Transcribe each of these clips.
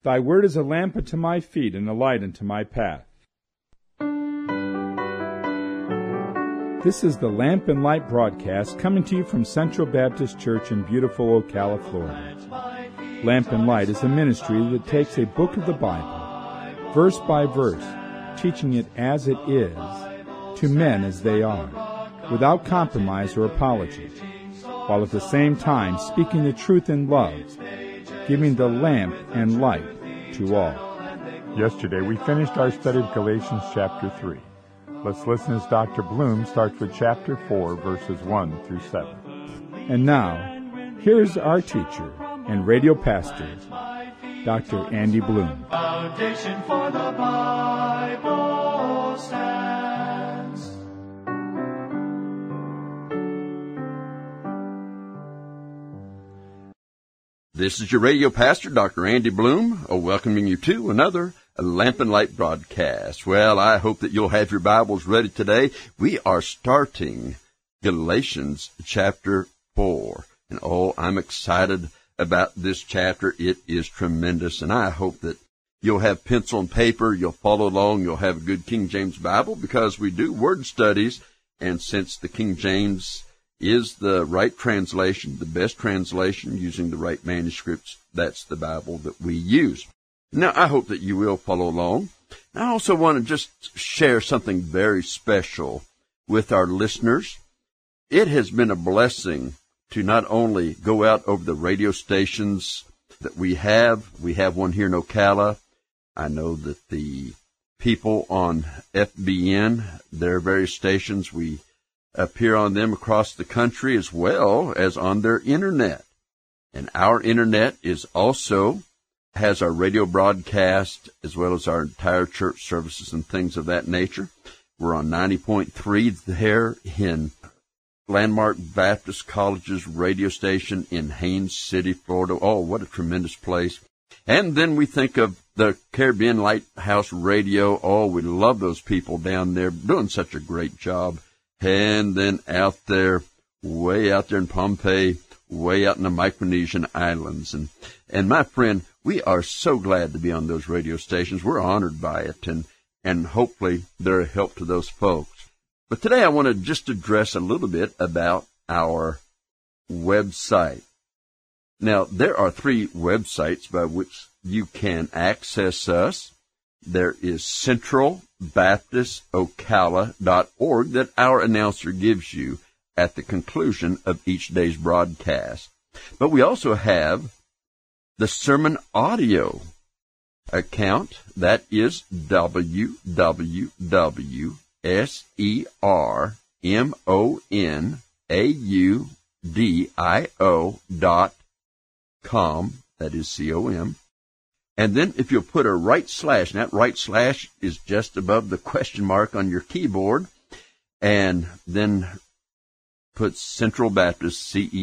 Thy word is a lamp unto my feet and a light unto my path. This is the Lamp and Light broadcast coming to you from Central Baptist Church in beautiful Ocala, Florida. Lamp and Light is a ministry that takes a book of the Bible, verse by verse, teaching it as it is, to men as they are, without compromise or apology, while at the same time speaking the truth in love, giving the lamp and light to all. Yesterday we finished our study of Galatians chapter 3. Let's listen as Dr. Bloom starts with chapter 4, verses 1 through 7. And now, here's our teacher and radio pastor, Dr. Andy Bloom. Foundation for the Bible stands. This is your radio pastor, Dr. Andy Bloom, welcoming you to another Lamp and Light broadcast. Well, I hope that you'll have your Bibles ready today. We are starting Galatians chapter 4. And I'm excited about this chapter. It is tremendous. And I hope that you'll have pencil and paper, you'll follow along, you'll have a good King James Bible, because we do word studies. And since the King James is the right translation, the best translation, using the right manuscripts, that's the Bible that we use. Now, I hope that you will follow along. I also want to just share something very special with our listeners. It has been a blessing to not only go out over the radio stations that we have one here in Ocala. I know that the people on FBN, their various stations, we appear on them across the country as well as on their internet. And our internet is also has our radio broadcast as well as our entire church services and things of that nature. We're on 90.3 there in Landmark Baptist College's radio station in Haines City, Florida. Oh, what a tremendous place. And then we think of the Caribbean Lighthouse Radio. Oh, we love those people down there doing such a great job. And then out there, way out there in Pompeii, way out in the Micronesian Islands. And my friend, we are so glad to be on those radio stations. We're honored by it, and hopefully they're a help to those folks. But today I want to just address a little bit about our website. Now, there are 3 websites by which you can access us. There is centralbaptistocala.org that our announcer gives you at the conclusion of each day's broadcast. But we also have the sermon audio account. That is www.sermonaudio.com. That is C-O-M. And then if you'll put a right slash, and that right slash is just above the question mark on your keyboard, and then put Central Baptist,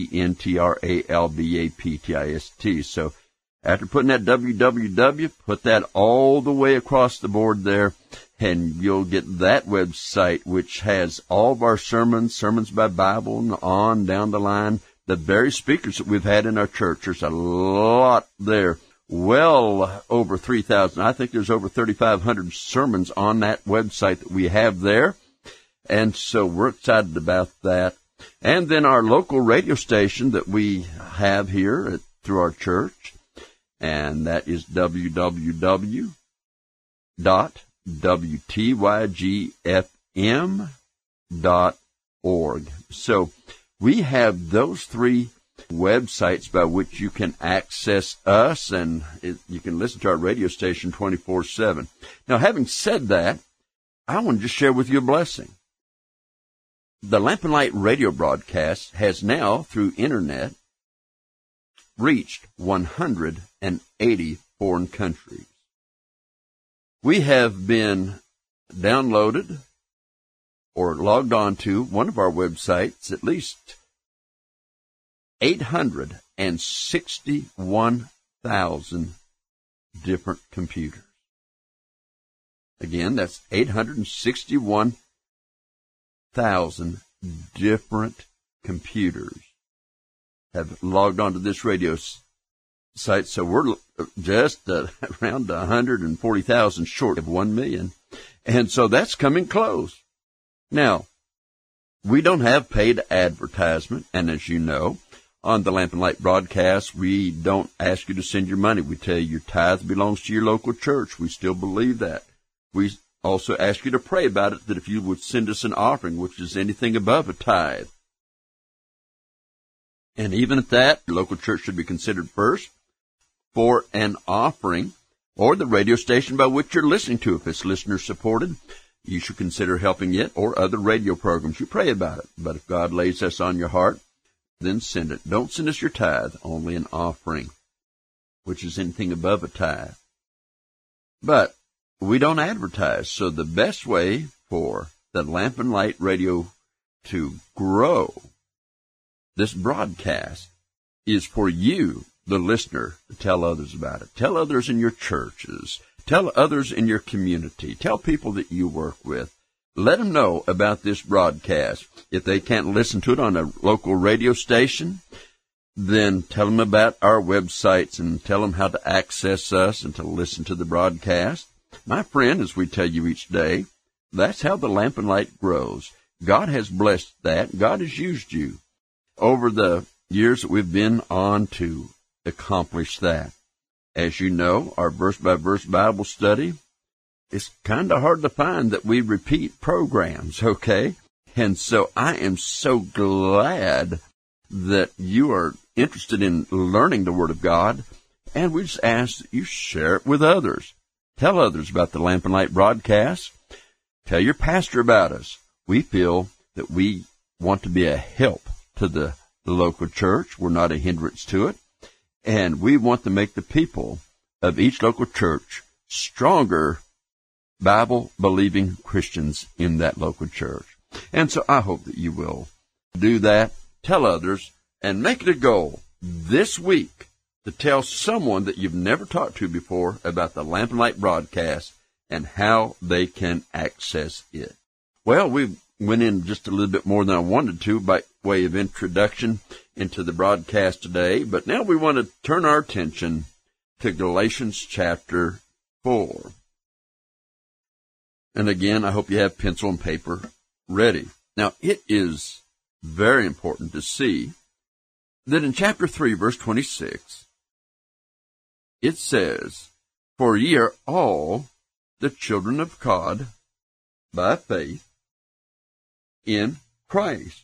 CENTRALBAPTIST. So after putting that www, put that all the way across the board there, and you'll get that website, which has all of our sermons by Bible, and on down the line, the very speakers that we've had in our church. There's a lot there. Well over 3,000. I think there's over 3,500 sermons on that website that we have there. And so we're excited about that. And then our local radio station that we have here through our church, and that is www.wtygfm.org. So we have those 3 websites by which you can access us, and you can listen to our radio station 24/7. Now, having said that, I want to just share with you a blessing. The Lamp and Light radio broadcast has now, through internet, reached 180 foreign countries. We have been downloaded or logged on to one of our websites at least 861,000 different computers. Again, that's 861,000 different computers have logged onto this radio website, so we're just around 140,000 short of 1 million. And so that's coming close. Now, we don't have paid advertisement, and as you know, on the Lamp and Light broadcast, we don't ask you to send your money. We tell you your tithe belongs to your local church. We still believe that. We also ask you to pray about it, that if you would send us an offering, which is anything above a tithe. And even at that, your local church should be considered first for an offering, or the radio station by which you're listening to. If it's listener-supported, you should consider helping it, or other radio programs. You pray about it. But if God lays this on your heart, then send it. Don't send us your tithe, only an offering, which is anything above a tithe. But we don't advertise, so the best way for the Lamp and Light Radio to grow this broadcast is for you, the listener, to tell others about it. Tell others in your churches. Tell others in your community. Tell people that you work with. Let them know about this broadcast. If they can't listen to it on a local radio station, then tell them about our websites and tell them how to access us and to listen to the broadcast. My friend, as we tell you each day, that's how the Lamp and Light grows. God has blessed that. God has used you over the years that we've been on to accomplish that. As you know, our verse-by-verse Bible study, it's kind of hard to find that we repeat programs, okay? And so I am so glad that you are interested in learning the Word of God, and we just ask that you share it with others. Tell others about the Lamp and Light broadcast. Tell your pastor about us. We feel that we want to be a help to the local church. We're not a hindrance to it. And we want to make the people of each local church stronger Bible-believing Christians in that local church. And so I hope that you will do that, tell others, and make it a goal this week to tell someone that you've never talked to before about the Lamp and Light broadcast and how they can access it. Well, we went in just a little bit more than I wanted to by way of introduction into the broadcast today, but now we want to turn our attention to Galatians chapter 4. And again, I hope you have pencil and paper ready. Now, it is very important to see that in chapter 3, verse 26, it says, "For ye are all the children of God by faith in Christ."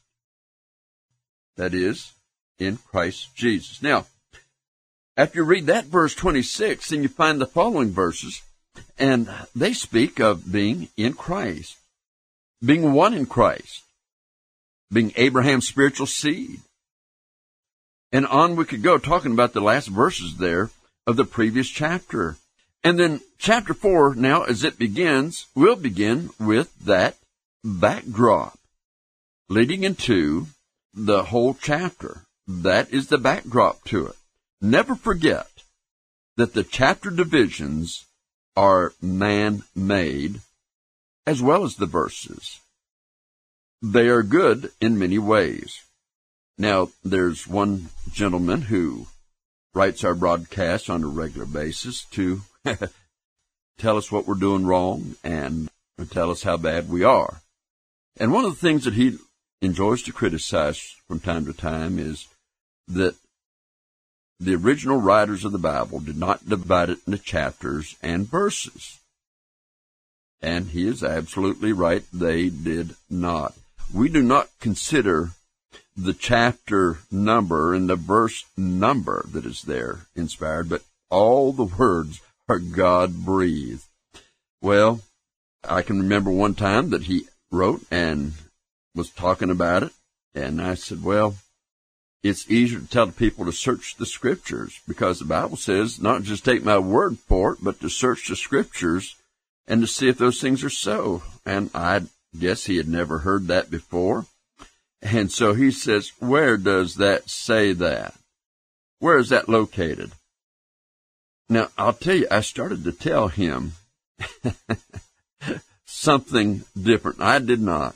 That is, in Christ Jesus. Now, after you read that verse 26, then you find the following verses, and they speak of being in Christ, being one in Christ, being Abraham's spiritual seed. And on we could go, talking about the last verses there of the previous chapter. And then chapter 4, now as it begins, will begin with that backdrop, leading into the whole chapter. That is the backdrop to it. Never forget that the chapter divisions are man-made, as well as the verses. They are good in many ways. Now, there's one gentleman who writes our broadcasts on a regular basis to tell us what we're doing wrong and tell us how bad we are. And one of the things that he enjoys to criticize from time to time is that the original writers of the Bible did not divide it into chapters and verses. And he is absolutely right. They did not. We do not consider the chapter number and the verse number that is there inspired, but all the words are God-breathed. Well, I can remember one time that he wrote and was talking about it, and I said, well, it's easier to tell the people to search the Scriptures, because the Bible says not just take my word for it, but to search the Scriptures and to see if those things are so. And I guess he had never heard that before. And so he says, where does that say that? Where is that located? Now, I'll tell you, I started to tell him something different. I did not.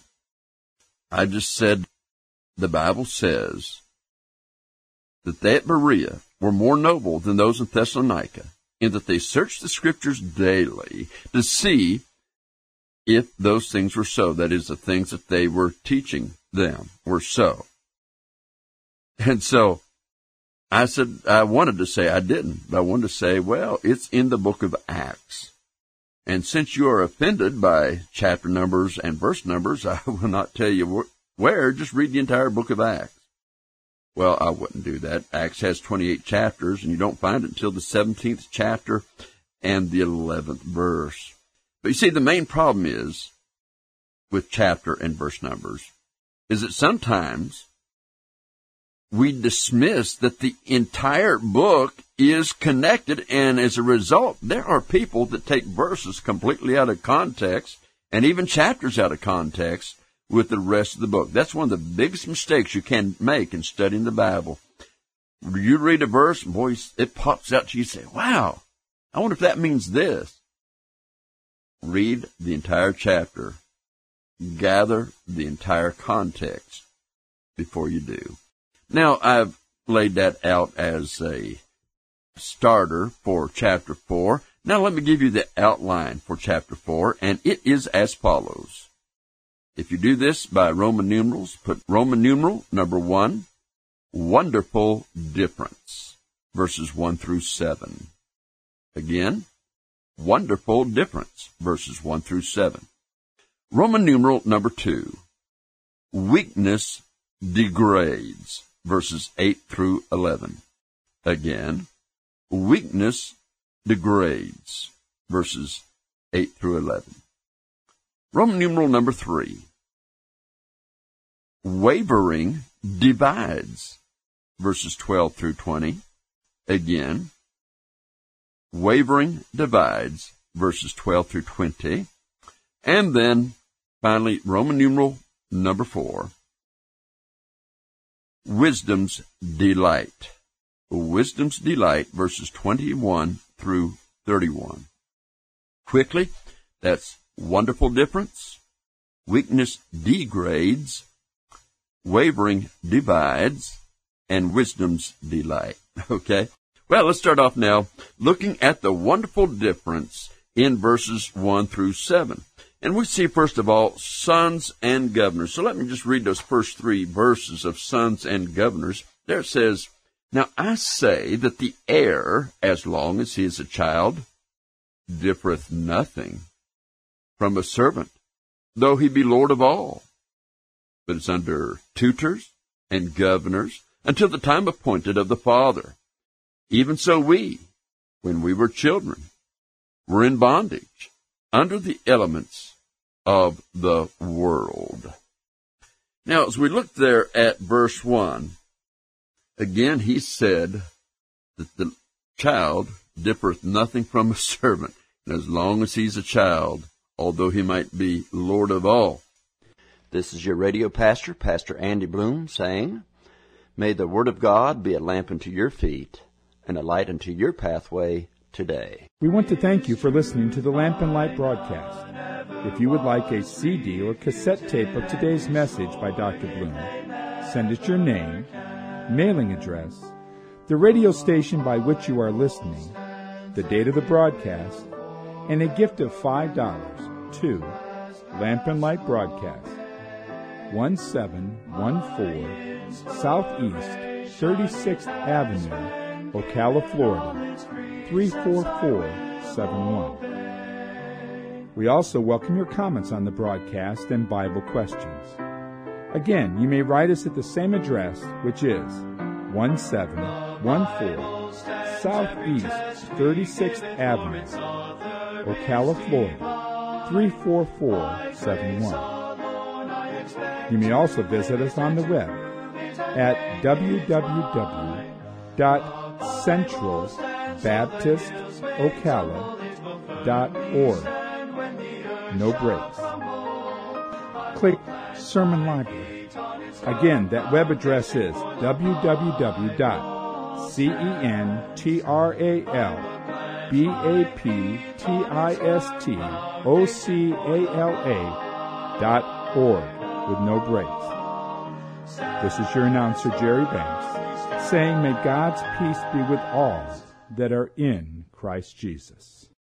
I just said, the Bible says that they at Berea were more noble than those in Thessalonica, in that they searched the Scriptures daily to see if those things were so. That is, the things that they were teaching them were so. And so I said, I wanted to say I didn't, but I wanted to say, well, it's in the book of Acts. And since you are offended by chapter numbers and verse numbers, I will not tell you where, just read the entire book of Acts. Well, I wouldn't do that. Acts has 28 chapters, and you don't find it until the 17th chapter and the 11th verse. But you see, the main problem is, with chapter and verse numbers, is that sometimes we dismiss that the entire book is connected, and as a result, there are people that take verses completely out of context, and even chapters out of context, with the rest of the book. That's one of the biggest mistakes you can make in studying the Bible. You read a verse, and boy, it pops out to you, you say, wow, I wonder if that means this. Read the entire chapter. Gather the entire context before you do. Now, I've laid that out as a starter for chapter 4. Now, let me give you the outline for chapter 4, and it is as follows. If you do this by Roman numerals, put Roman numeral number 1, wonderful difference, verses 1 through 7. Again, wonderful difference, verses 1 through 7. Roman numeral number 2, weakness degrades, verses 8 through 11. Again, weakness degrades, verses 8 through 11. Roman numeral number 3, wavering divides, verses 12 through 20. Again, wavering divides, verses 12 through 20. And then, finally, Roman numeral number 4, wisdom's delight. Wisdom's delight, verses 21 through 31. Quickly, that's wonderful difference, weakness degrades, wavering divides, and wisdom's delight. Okay? Well, let's start off now looking at the wonderful difference in verses 1 through 7. And we see, first of all, sons and governors. So let me just read those first 3 verses of sons and governors. There it says, now I say that the heir, as long as he is a child, differeth nothing from a servant, though he be Lord of all, but is under tutors and governors until the time appointed of the Father. Even so we, when we were children, were in bondage, under the elements of the world. Now, as we look there at verse 1, again he said that the child differeth nothing from a servant, and as long as he's a child, although he might be Lord of all. This is your radio pastor, Pastor Andy Bloom, saying, may the Word of God be a lamp unto your feet and a light unto your pathway today. We want to thank you for listening to the Lamp and Light broadcast. If you would like a CD or cassette tape of today's message by Dr. Bloom, send us your name, mailing address, the radio station by which you are listening, the date of the broadcast, and a gift of $5 to Lamp and Light Broadcast, 1714 Southeast 36th Avenue, Ocala, Florida, 34471. We also welcome your comments on the broadcast and Bible questions. Again, you may write us at the same address, which is 1714 Southeast 36th Avenue, Ocala, Florida, 34471. You may also visit us on the web at www.centralbaptistocala.org. No breaks. Click Sermon Library. Again, that web address is www.centralbaptistocala.org with no breaks. This is your announcer, Jerry Banks, saying, may God's peace be with all that are in Christ Jesus.